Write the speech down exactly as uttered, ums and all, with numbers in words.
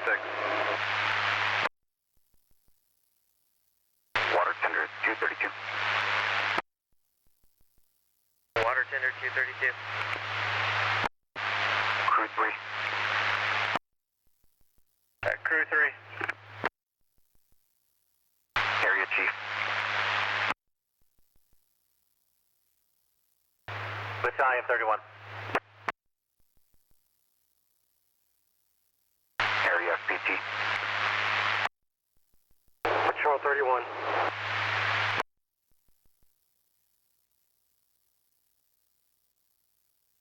six. Water tender two thirty-two. Water tender two thirty-two. Crew three. Uh, crew three. Area chief. Battalion thirty-one. Area F P T. Patrol thirty-one.